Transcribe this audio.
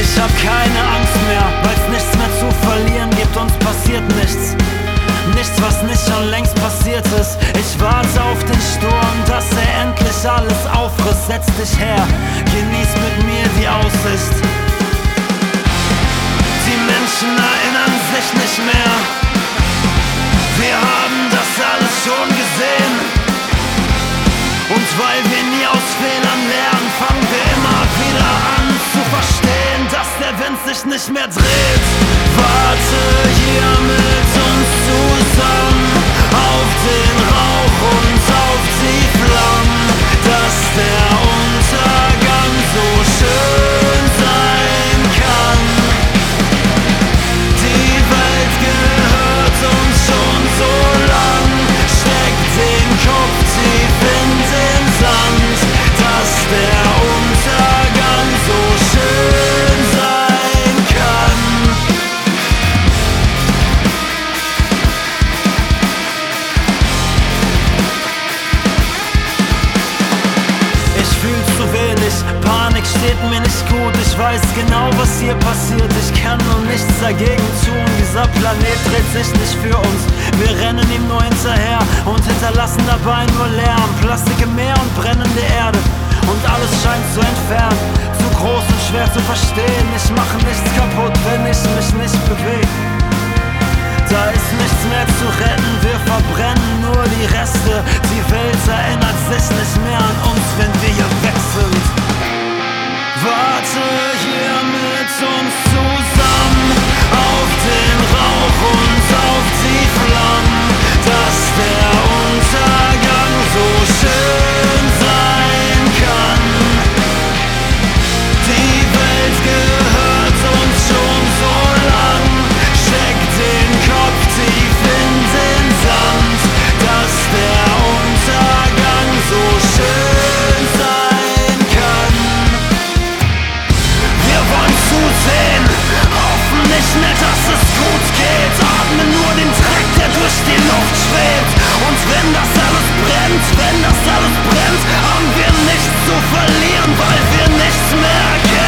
Ich hab keine Angst mehr, weil's nichts mehr zu verlieren gibt, uns passiert nichts. Nichts, was nicht schon längst passiert ist. Ich warte auf den Sturm, dass er endlich alles auffrisst. Setz dich her, genieß mit mir die Aussicht. Die Menschen erinnern sich nicht mehr. Wir haben das alles schon gesehen. Und weil wir nie aus Fehlern lernen, fangen wir immer wieder an zu verstehen, dass der Wind sich nicht mehr dreht. Warte hier mit uns zusammen auf den Rauch und auf die Flammen, dass der Untergang so schön sein kann. Die Welt gehört uns schon so lang, steck den Kopf tief in den Sand, dass der Untergang so schön sein kann. Ich fühl zu wenig, Panik steht mir nicht gut. Ich weiß genau, was hier passiert, ich kann nur nichts dagegen tun. Dieser Planet dreht sich nicht für uns, wir rennen ihm nur hinterher und hinterlassen dabei nur Lärm. Plastik im Meer und brennende Erde und alles scheint zu entfernen. Zu groß und schwer zu verstehen, ich mache nichts kaputt, wenn ich mich nicht bewege. Da ist nichts mehr zu retten, wir verbrennen nur die Reste. Die Welt erinnert sich nicht mehr an uns, wenn wir hier weg sind. Warte hier mit uns zusammen auf den Rauch und auf die Flammen, dass der Untergang so schön sein kann. Die Welt gehört uns schon so lang, steck den Kopf tief in den Sand, dass der Untergang so schön sein kann. Wir wollen zusehen, hoffen nicht mehr, dass es gut geht, atmen nur den Dreck, der durch die Luft schwebt. Und wenn das alles brennt, haben wir nichts zu verlieren, weil wir nichts mehr erkennen.